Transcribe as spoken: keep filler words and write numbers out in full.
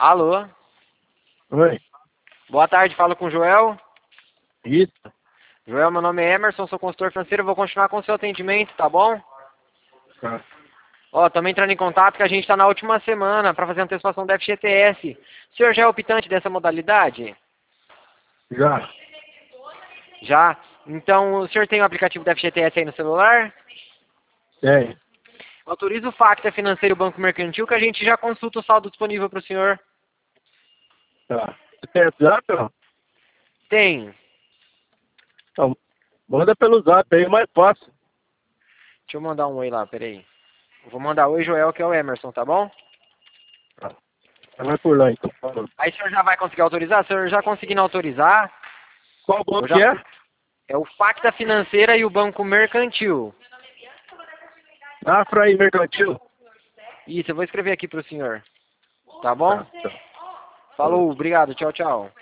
Alô? Oi. Boa tarde, falo com o Joel. Isso. Joel, meu nome é Emerson, sou consultor financeiro, vou continuar com o seu atendimento, tá bom? Tá. Ó, estamos entrando em contato que a gente está na última semana para fazer a antecipação do F G T S. O senhor já é optante dessa modalidade? Já. Já? Então, o senhor tem o aplicativo do F G T S aí no celular? Tem. Autoriza o Facta Financeiro Banco Mercantil que a gente já consulta o saldo disponível para o senhor. Tá. Você tem WhatsApp, ó? Tem. Então, manda pelo zap aí, mais fácil. Deixa eu mandar um oi lá, peraí. Eu vou mandar oi, Joel, que é o Emerson, tá bom? Tá. Vai por lá, então. Falou. Aí o senhor já vai conseguir autorizar? O senhor já conseguindo autorizar, Qual banco eu que já... é? É o Facta Financeira e o Banco Mercantil. Afra e Mercantil. Isso, eu vou escrever aqui pro senhor. Tá bom? Tá, tá. Falou, obrigado, tchau, tchau.